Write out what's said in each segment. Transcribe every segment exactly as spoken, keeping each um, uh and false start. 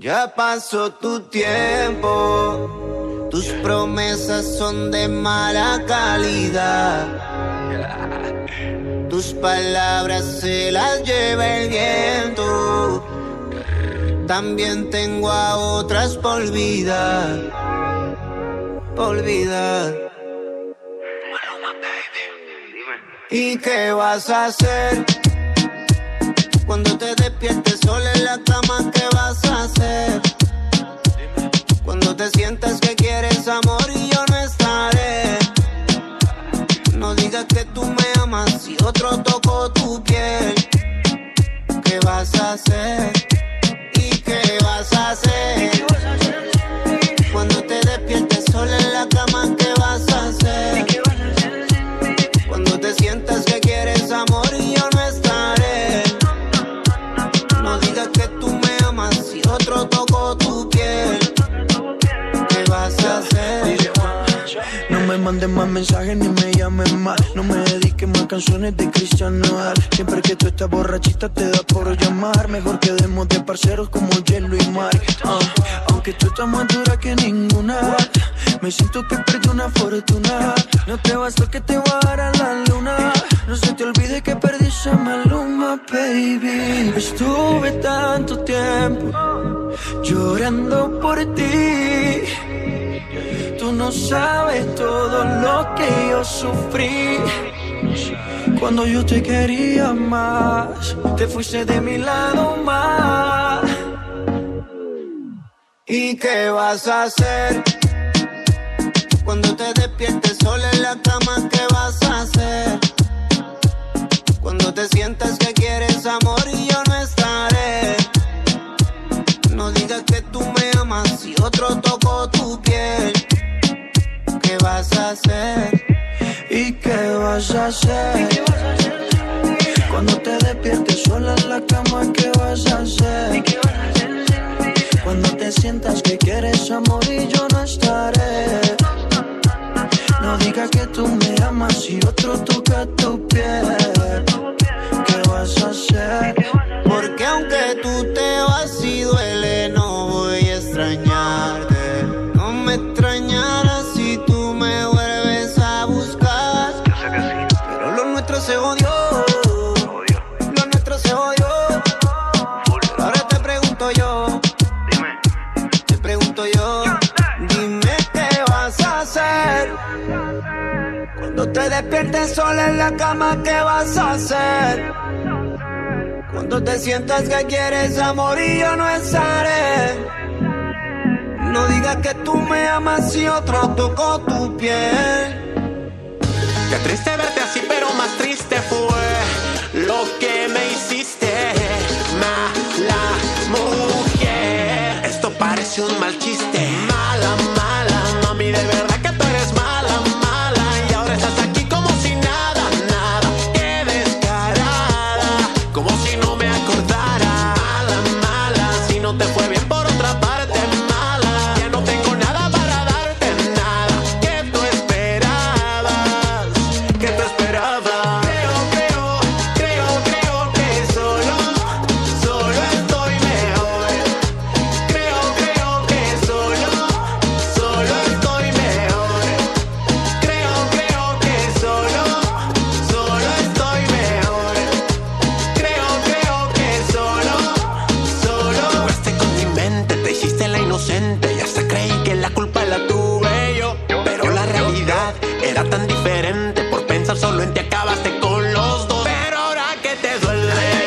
Ya pasó tu tiempo, tus promesas son de mala calidad. Tus palabras se las lleva el viento. También tengo a otras por olvidar, por olvidar. ¿Y qué vas a hacer? Cuando te despiertes sola en la cama, ¿qué vas a hacer? Cuando te sientas que quieres amor y yo no estaré. No digas que tú me amas si otro tocó tu piel. ¿Qué vas a hacer? ¿Y qué vas a hacer? Cuando te despiertes sola en la cama, ¿qué vas a hacer? Cuando te sientas que quieres amor y yo no estaré. No digas que tú me amas si otro tocó tu piel. ¿Qué vas a hacer? No me mandes más mensajes ni me llames más. No me dediques más canciones de Cristian Nodal. Siempre que tú estás borrachita te da por llamar. Mejor quedemos de parceros como hielo y mar. uh, Aunque tú estás más dura que ninguna, me siento que perdí una fortuna. No te bastó que te voy a dar a la luna. No se te olvide que perdí esa maluma, baby. Estuve tanto tiempo llorando por ti. Tú no sabes todo lo que yo sufrí. Cuando yo te quería más, te fuiste de mi lado más. ¿Y qué vas a hacer? Cuando te despiertes sola en la cama, ¿qué vas a hacer? Cuando te sientas que quieres amor y yo no estaré. No digas que tú me amas si otro tocó tu piel. ¿Qué vas a hacer? ¿Y qué vas a hacer? Cuando te despiertes sola en la cama, ¿qué vas a hacer? Cuando te sientas que quieres amor y yo no estaré. No digas que tú me amas si otro toca tu piel. ¿Qué vas a hacer? Porque aunque tú te vas y duele, no voy a extrañarte. No me extrañarás si tú me vuelves a buscar. Pero lo nuestro se odió. Lo nuestro se odió. Pero ahora te pregunto yo. Te pregunto yo. Dime qué vas a hacer. Cuando te despiertes sola en la cama, ¿qué vas a hacer? Cuando te sientas que quieres amor y yo no estaré. No digas que tú me amas si otro tocó tu piel. Qué triste verte así, pero más triste fue lo que me hiciste, mala mujer. Esto parece un mal chiste. Mala, mala, mami, de verdad que tú eres mala, mala. Y ahora estás aquí como si nada, nada. Qué descarada, como si no me acordara. Mala, mala, si no te fue bien por otra parte, mala. Ya no tengo nada para darte, nada que tú esperabas, que tú esperabas. Creo, creo, creo, creo que solo, solo estoy mejor. Creo, creo que solo, solo estoy mejor. Creo, creo que solo, solo estoy mejor. Creo, creo que solo, solo. Jugaste con mi mente, te hiciste la inocente y hasta creí que la culpa la tuve yo. Pero la realidad era tan diferente. Por pensar solo en ti acabaste con los dos. Pero ahora que te duele,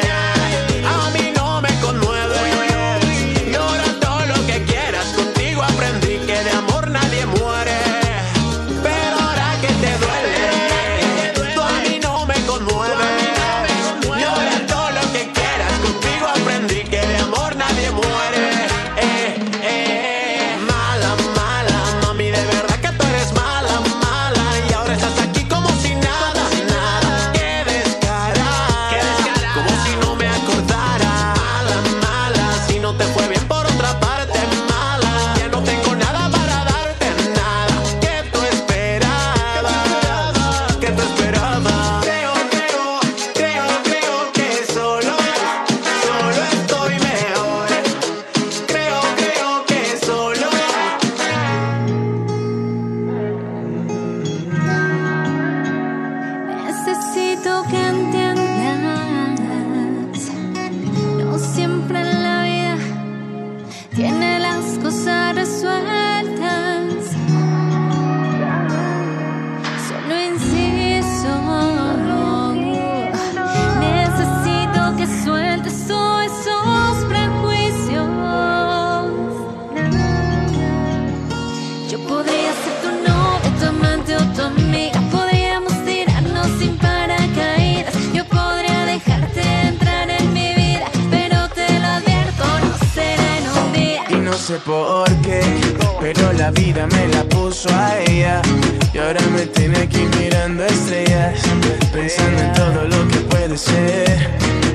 a mí no me conmueve. Llora todo lo que quieras, contigo aprendí que de amor nadie muere. Pero ahora que te duele, tú a mí no me conmueve. Llora todo lo que quieras, contigo aprendí que de amor nadie muere. Eh, eh. tiene las cosas resueltas. Solo inciso, necesito que sueltes todos esos prejuicios. Yo podría ser tu novia, tu amante o tu amiga. Podríamos tirarnos sin paracaídas. Yo podría dejarte entrar en mi vida, pero te lo advierto, no será en un día. Y no sé por qué, pero la vida me la puso a ella. Y ahora me tiene aquí mirando estrellas, pensando en todo lo que puede ser.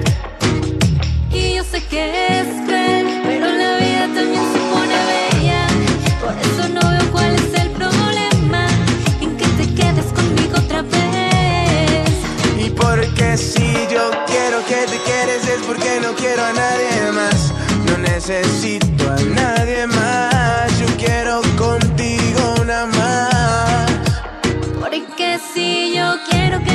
Y yo sé que es cruel, pero la vida también se pone bella. Por eso no veo cuál es el problema en que te quedes conmigo otra vez. Y porque si yo quiero que te quieres es porque no quiero a nadie más. No necesito a nadie más. Yo quiero contigo una más. Porque si yo quiero que